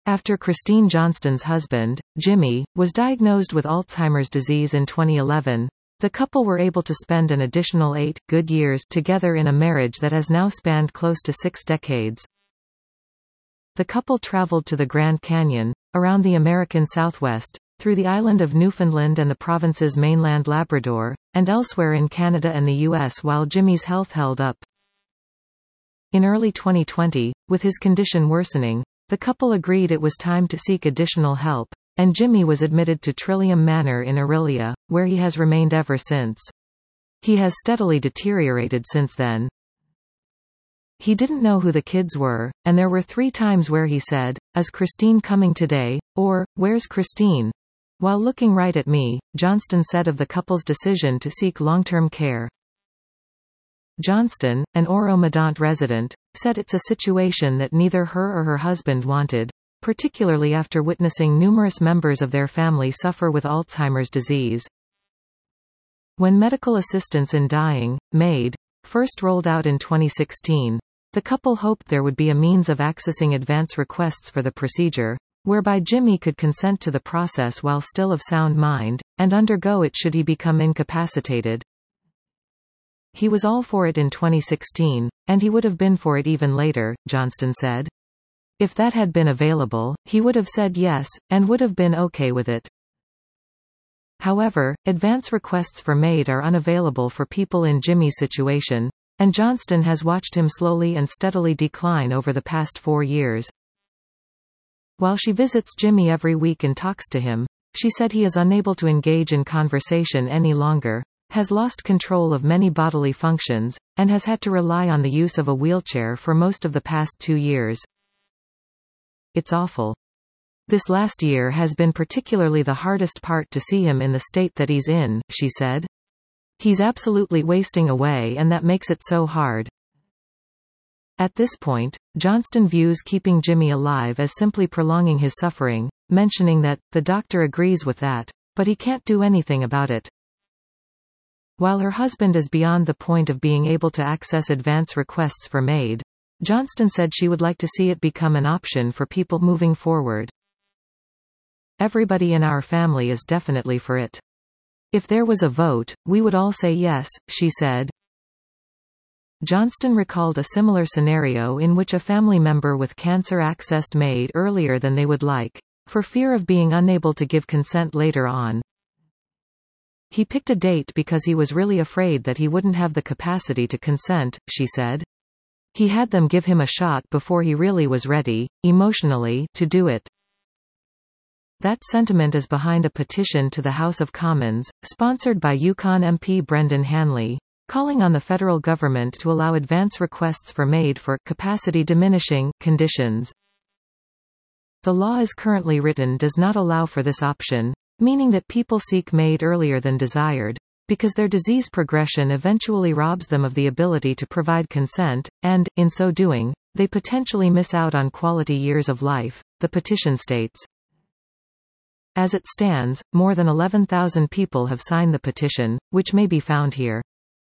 After Christine Johnston's husband, Jimmy, was diagnosed with Alzheimer's disease in 2011, the couple were able to spend an additional 8 good years together in a marriage that has now spanned close to 6 decades. The couple traveled to the Grand Canyon, around the American Southwest, through the island of Newfoundland and the province's mainland Labrador, and elsewhere in Canada and the U.S. while Jimmy's health held up. In early 2020, with his condition worsening, the couple agreed it was time to seek additional help, and Jimmy was admitted to Trillium Manor in Orillia, where he has remained ever since. He has steadily deteriorated since then. He didn't know who the kids were, and there were 3 times where he said, "Is Christine coming today?" or, "Where's Christine?" While looking right at me, Johnston said of the couple's decision to seek long-term care. Johnston, an Oro-Medonte resident, said it's a situation that neither her or her husband wanted, particularly after witnessing numerous members of their family suffer with Alzheimer's disease. When medical assistance in dying, MAID, first rolled out in 2016, the couple hoped there would be a means of accessing advance requests for the procedure, whereby Jimmy could consent to the process while still of sound mind, and undergo it should he become incapacitated. He was all for it in 2016, and he would have been for it even later, Johnston said. If that had been available, he would have said yes, and would have been okay with it. However, advance requests for MAID are unavailable for people in Jimmy's situation, and Johnston has watched him slowly and steadily decline over the past 4 years. While she visits Jimmy every week and talks to him, she said he is unable to engage in conversation any longer, has lost control of many bodily functions, and has had to rely on the use of a wheelchair for most of the past 2 years. It's awful. This last year has been particularly the hardest part to see him in the state that he's in, she said. He's absolutely wasting away and that makes it so hard. At this point, Johnston views keeping Jimmy alive as simply prolonging his suffering, mentioning that, the doctor agrees with that, but he can't do anything about it. While her husband is beyond the point of being able to access advance requests for MAID, Johnston said she would like to see it become an option for people moving forward. Everybody in our family is definitely for it. If there was a vote, we would all say yes, she said. Johnston recalled a similar scenario in which a family member with cancer accessed MAID earlier than they would like, for fear of being unable to give consent later on. He picked a date because he was really afraid that he wouldn't have the capacity to consent, she said. He had them give him a shot before he really was ready, emotionally, to do it. That sentiment is behind a petition to the House of Commons, sponsored by Yukon MP Brendan Hanley, calling on the federal government to allow advance requests for MAID for capacity-diminishing conditions. The law as currently written does not allow for this option, meaning that people seek MAID earlier than desired, because their disease progression eventually robs them of the ability to provide consent, and, in so doing, they potentially miss out on quality years of life, the petition states. As it stands, more than 11,000 people have signed the petition, which may be found here.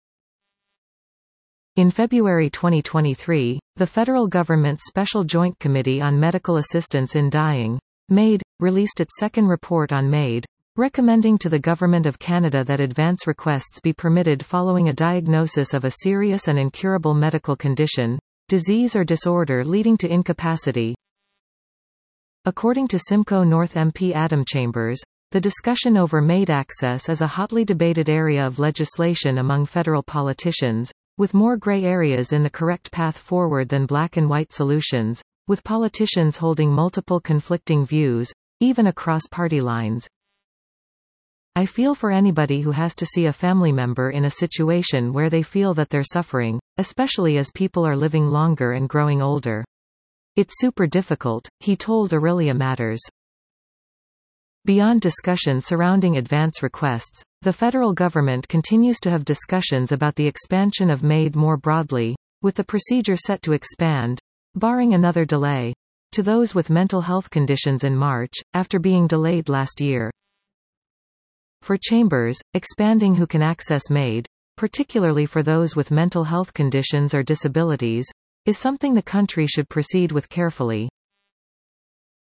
In February 2023, the federal government's Special Joint Committee on Medical Assistance in Dying, MAID, released its second report on MAID, recommending to the Government of Canada that advance requests be permitted following a diagnosis of a serious and incurable medical condition, disease or disorder leading to incapacity. According to Simcoe North MP Adam Chambers, the discussion over MAID access is a hotly debated area of legislation among federal politicians, with more gray areas in the correct path forward than black and white solutions, with politicians holding multiple conflicting views, even across party lines. I feel for anybody who has to see a family member in a situation where they feel that they're suffering, especially as people are living longer and growing older. It's super difficult, he told Orillia Matters. Beyond discussion surrounding advance requests, the federal government continues to have discussions about the expansion of MAID more broadly, with the procedure set to expand, barring another delay, to those with mental health conditions in March, after being delayed last year. For Chambers, expanding who can access MAID, particularly for those with mental health conditions or disabilities, is something the country should proceed with carefully.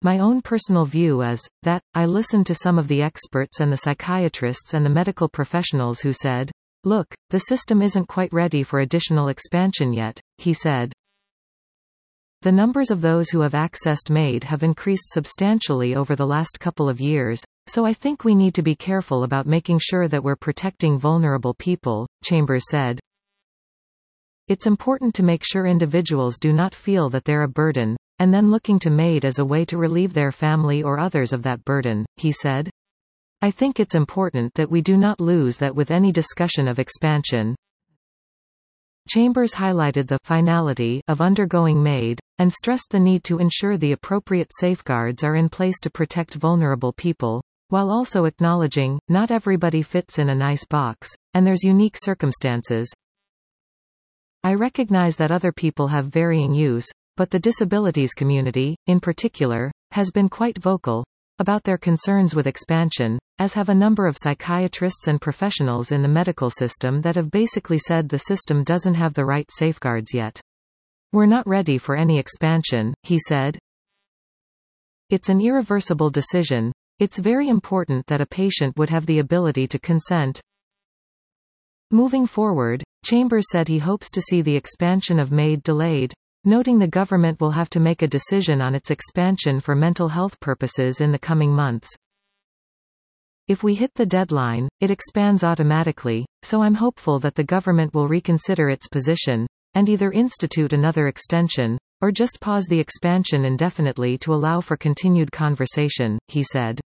My own personal view is that I listened to some of the experts and the psychiatrists and the medical professionals who said, "Look, the system isn't quite ready for additional expansion yet," he said. The numbers of those who have accessed MAID have increased substantially over the last couple of years, so I think we need to be careful about making sure that we're protecting vulnerable people, Chambers said. It's important to make sure individuals do not feel that they're a burden, and then looking to MAID as a way to relieve their family or others of that burden, he said. I think it's important that we do not lose that with any discussion of expansion. Chambers highlighted the finality of undergoing MAID, and stressed the need to ensure the appropriate safeguards are in place to protect vulnerable people, while also acknowledging, not everybody fits in a nice box, and there's unique circumstances. I recognize that other people have varying use, but the disabilities community, in particular, has been quite vocal about their concerns with expansion, as have a number of psychiatrists and professionals in the medical system that have basically said the system doesn't have the right safeguards yet. We're not ready for any expansion, he said. It's an irreversible decision. It's very important that a patient would have the ability to consent. Moving forward, Chambers said he hopes to see the expansion of MAID delayed, noting the government will have to make a decision on its expansion for mental health purposes in the coming months. If we hit the deadline, it expands automatically, so I'm hopeful that the government will reconsider its position, and either institute another extension, or just pause the expansion indefinitely to allow for continued conversation, he said.